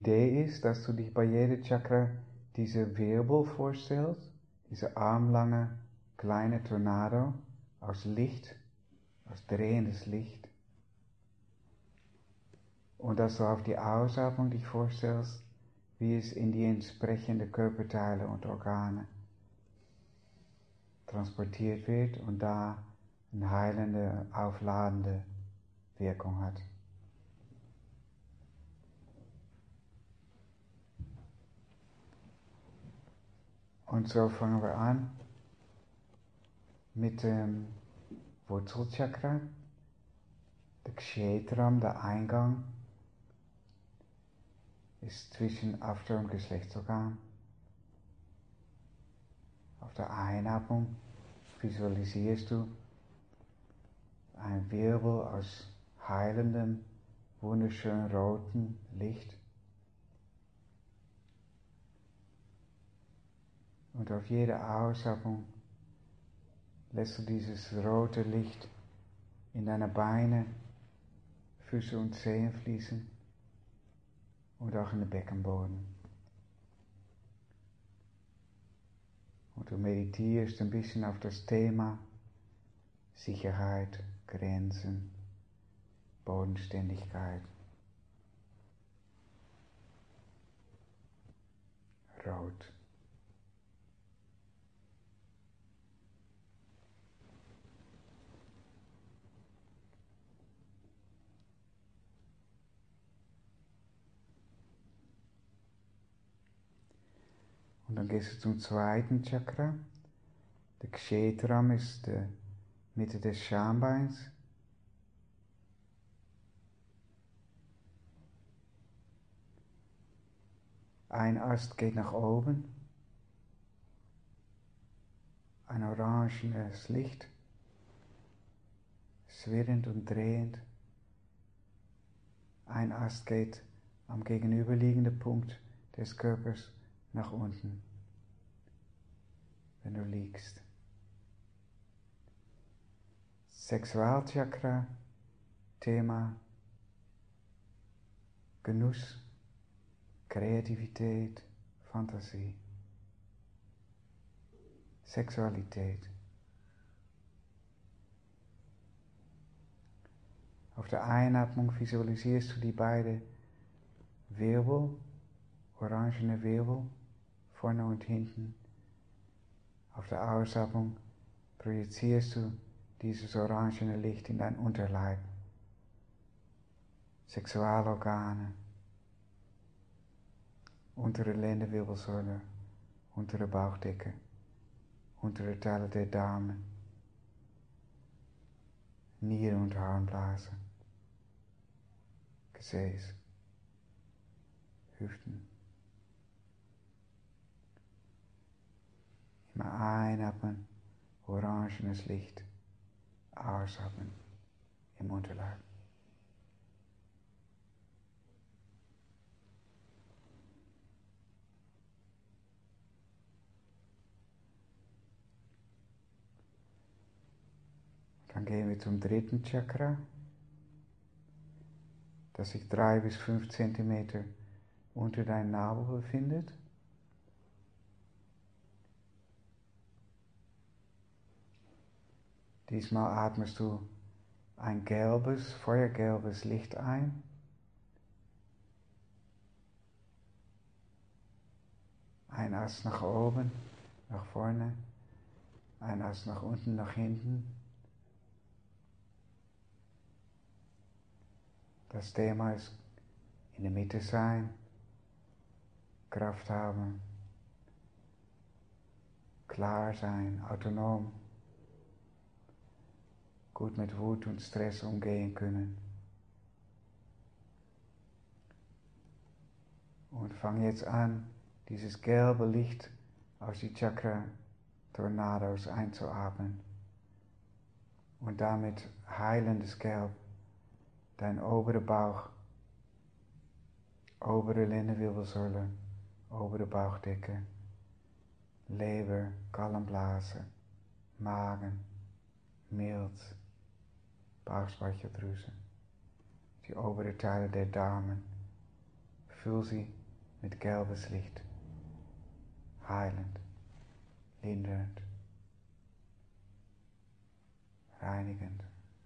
Idee ist, dass du dich bei jeder Chakra diese Wirbel vorstellst, diese armlange kleine Tornado aus Licht, aus drehendes Licht. Und dass du auf die Ausatmung dich vorstellst, wie es in die entsprechenden Körperteile und Organe transportiert wird und da eine heilende, aufladende Wirkung hat. Und so fangen wir an mit dem Wurzelchakra, der Kshetram, der Eingang, ist zwischen After- und Geschlechtsorgan. Auf der Einatmung visualisierst du einen Wirbel aus heilendem, wunderschön rotem Licht. Und auf jede Ausatmung lässt du dieses rote Licht in deine Beine, Füße und Zehen fließen und auch in den Beckenboden. Und du meditierst ein bisschen auf das Thema Sicherheit, Grenzen, Bodenständigkeit. Rot. Und dann gehst du zum zweiten Chakra. Der Kshetram ist die Mitte des Schambeins. Ein Ast geht nach oben. Ein orangenes Licht, swirrend und drehend. Ein Ast geht am gegenüberliegenden Punkt des Körpers nach unten, wenn du liegst. Sexualchakra, Thema Genuss, Kreativität, Fantasie, Sexualität. Auf der Einatmung visualisierst du die beiden Wirbel, orangene Wirbel, vorne und hinten. Auf der Ausatmung projizierst du dieses orangene Licht in dein Unterleib. Sexualorgane, untere Lendenwirbelsäule, untere Bauchdecke, untere Teile der Darmen, Nieren- und Harnblase, Gesäß, Hüften. Immer einatmen, orangenes Licht, ausatmen im Unterleib. Dann gehen wir zum dritten Chakra, das sich 3 bis 5 Zentimeter unter deinem Nabel befindet. Diesmal atmest du ein gelbes, feuergelbes Licht ein. Ein Ast nach oben, nach vorne, ein Ast nach unten, nach hinten. Das Thema ist in der Mitte sein, Kraft haben, klar sein, autonom, gut mit Wut und Stress umgehen können. Und fang jetzt an, dieses gelbe Licht aus die Chakra-Tornados einzuatmen und damit heilendes Gelb dein oberer Bauch, obere Lendenwirbelsäule, obere Bauchdecke, Leber, Gallenblase, Magen, Milz, Bauchspeicheldrüse, die obere Teile der Darmen, Füll sie mit gelbes Licht, heilend, lindernd, reinigend.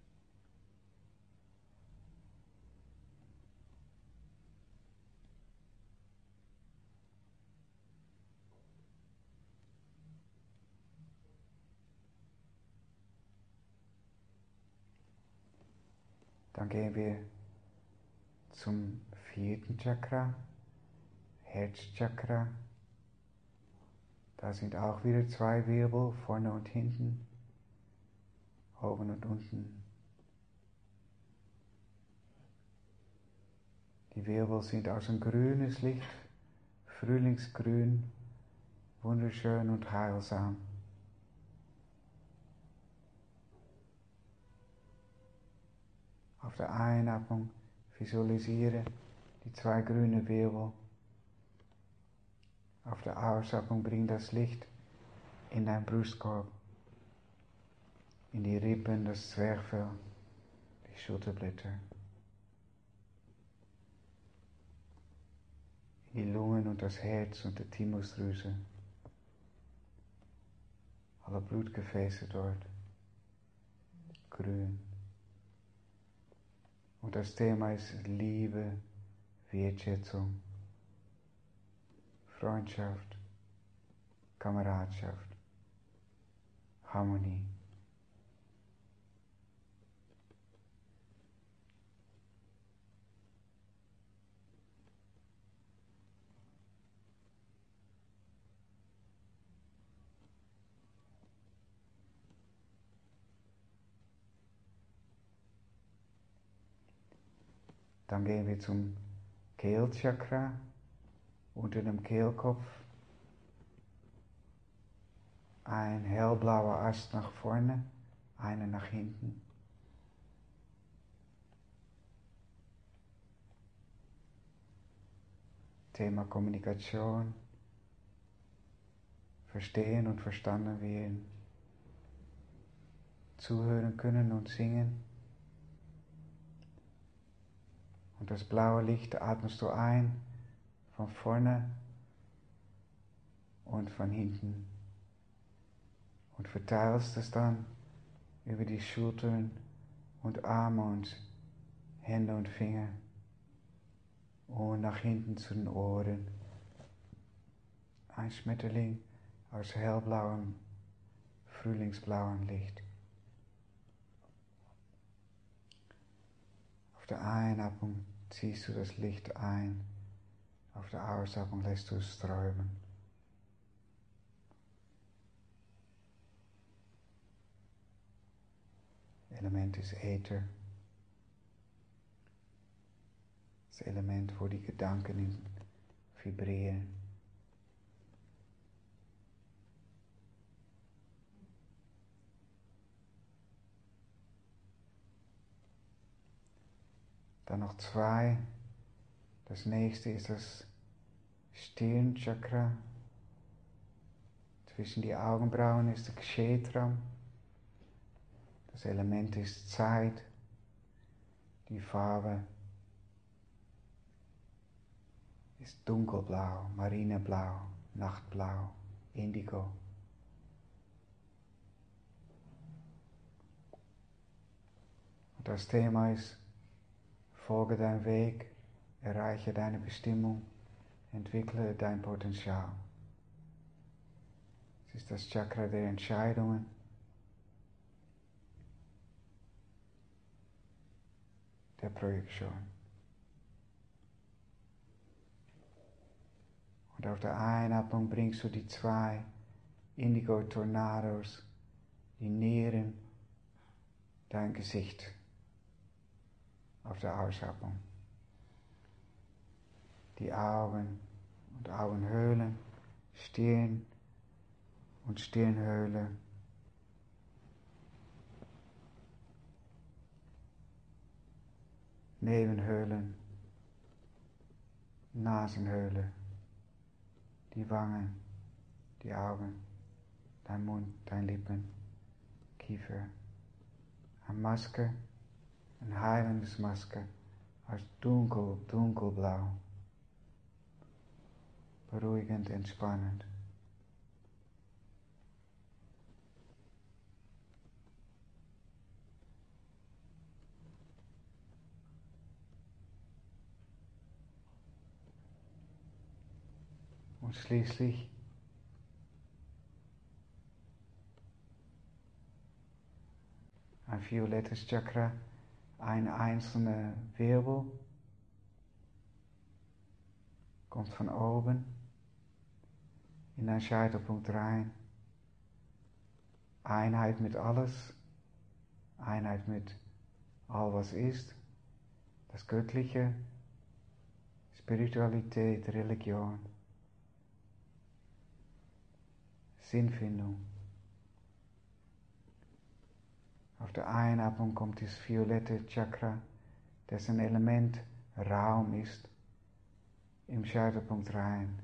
Dann gehen wir zum 4. Chakra, Herzchakra. Da sind auch wieder 2 Wirbel, vorne und hinten, oben und unten. Die Wirbel sind aus ein grünes Licht, Frühlingsgrün, wunderschön und heilsam. Auf der Einatmung visualisiere die 2 grünen Wirbel. Auf der Ausatmung bring das Licht in dein Brustkorb, in die Rippen, das Zwerchfell, die Schulterblätter, in die Lungen und das Herz und die Thymusdrüse. Alle Blutgefäße dort, grün. Und das Thema ist Liebe, Wertschätzung, Freundschaft, Kameradschaft, Harmonie. Dann gehen wir zum Kehlchakra, unter dem Kehlkopf. Ein hellblauer Ast nach vorne, einer nach hinten. Thema Kommunikation, verstehen und verstanden werden, zuhören können und singen. Und das blaue Licht atmest du ein, von vorne und von hinten. Und verteilst es dann über die Schultern und Arme und Hände und Finger. Und nach hinten zu den Ohren. Ein Schmetterling aus hellblauem, frühlingsblauem Licht. Auf der Einatmung ziehst du das Licht ein, auf der Ausatmung lässt du es strömen. Element ist Äther. Das Element, wo die Gedanken vibrieren. Dann noch 2. Das nächste ist das Stirnchakra. Zwischen die Augenbrauen ist der Kshetram. Das Element ist Zeit. Die Farbe ist dunkelblau, marineblau, nachtblau, indigo. Und das Thema ist: Folge deinen Weg, erreiche deine Bestimmung, entwickle dein Potenzial. Es ist das Chakra der Entscheidungen. Der Projektion. Und auf der Einatmung bringst du die 2 Indigo-Tornados, die nähren dein Gesicht. Auf der Ausatmung. Die Augen und Augenhöhlen, Stirn und Stirnhöhle. Nebenhöhlen, Nasenhöhle, die Wangen, die Augen, dein Mund, dein Lippen, Kiefer. Eine Maske, ein heilendes Maske aus dunkelblau. beruhigend, entspannend. Und schließlich ein violettes Chakra, ein einzelner Wirbel, kommt von oben in dein Scheitelpunkt rein. Einheit mit alles, Einheit mit all was ist, das Göttliche, Spiritualität, Religion, Sinnfindung. Auf der Einatmung kommt das violette Chakra, dessen Element Raum ist, im Scheitelpunkt rein.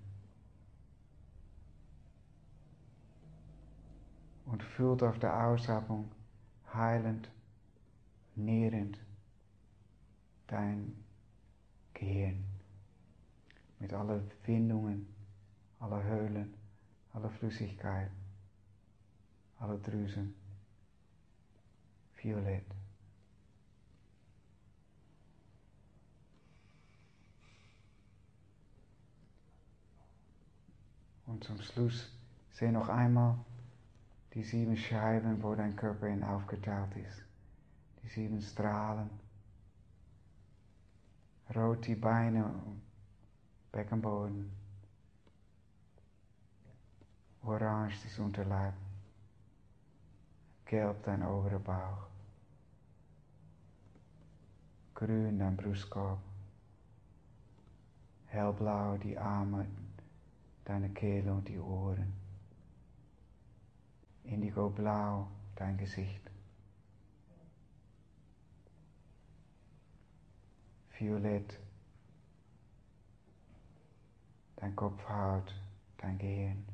Und füllt auf der Ausatmung heilend, nährend dein Gehirn mit allen Windungen, aller Höhlen, aller Flüssigkeit, aller Drüsen. Violett. Und zum Schluss seh noch einmal die 7 Scheiben, wo dein Körper in aufgeteilt ist. Die 7 Strahlen. Rot die Beine, Beckenboden. Orange das Unterleib. Gelb dein oberer Bauch. Grün dein Brustkorb. Hellblau die Arme, deine Kehle und die Ohren. Indigoblau dein Gesicht. Violett dein Kopfhaut, dein Gehirn.